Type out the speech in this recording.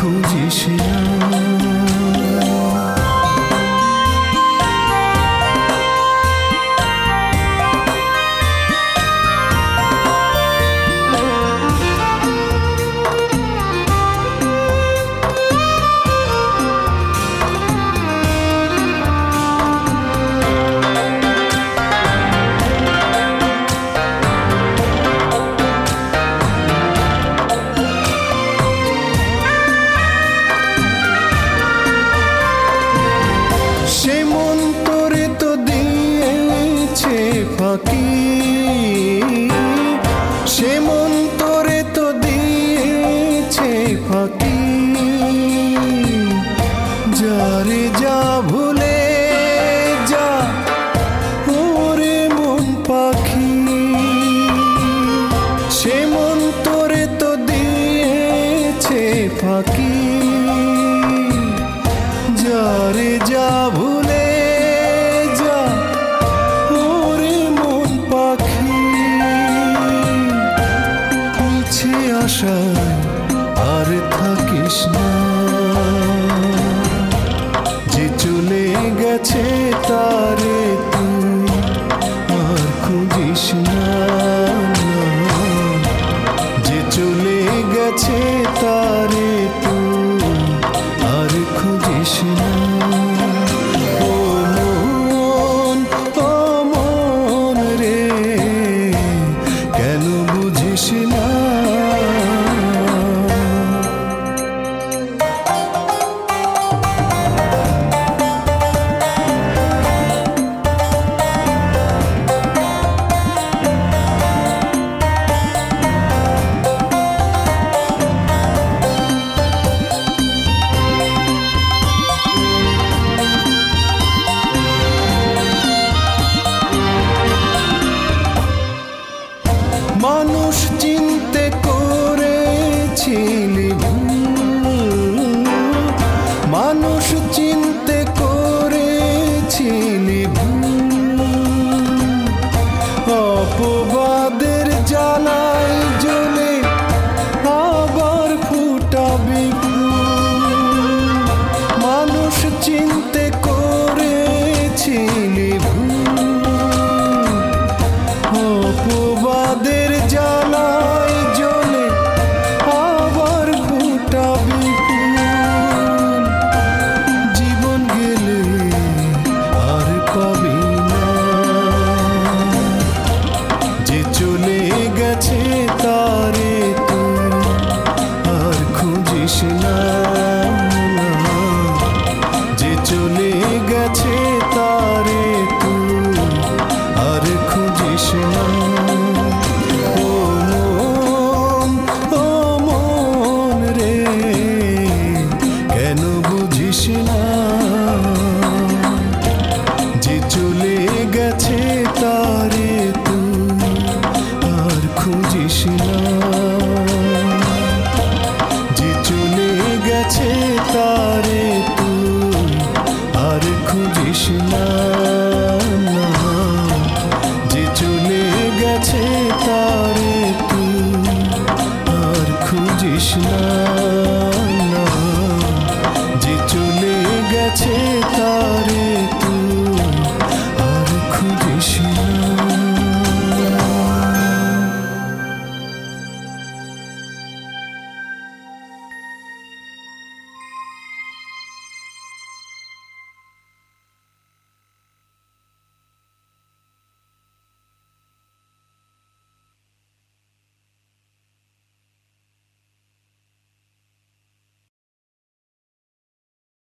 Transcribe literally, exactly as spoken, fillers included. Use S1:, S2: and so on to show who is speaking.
S1: খুঁজিস না। সে মন তোরে তো দিয়েছে ফাঁকি, সে মন তোরে তো দিয়েছে ফাঁকি, যারে যা ভুলে যা ওরে মন পাখি, সে মন তোরে তো দিয়েছে ফাঁকি, যারে যা ভুলে যা ওরে মন পাখি। মিছে আশায় আর থাকিস না, যে চলে গেছে তারে তুই আর খুঁজিস না, যে চলে গেছে তারে তুই আর খুঁজিস না। ও মন, ও মন রে, কেন বুঝিস না? মানুষ চিনতে করেছিলি ভুল, মানুষ চিনতে করেছিলি ভুল, অপবাদের জ্বালায় জ্বলে আবার ফুটাবি ফুল। মানুষ চিনতে করেছিলি ভুল, অপবাদের জ্বালায় জ্বলে আবার ফুটাবি ফুল। জীবন গেলে আর পাবি না, যে চলে গেছে তারে তুই আর খুঁজিস না।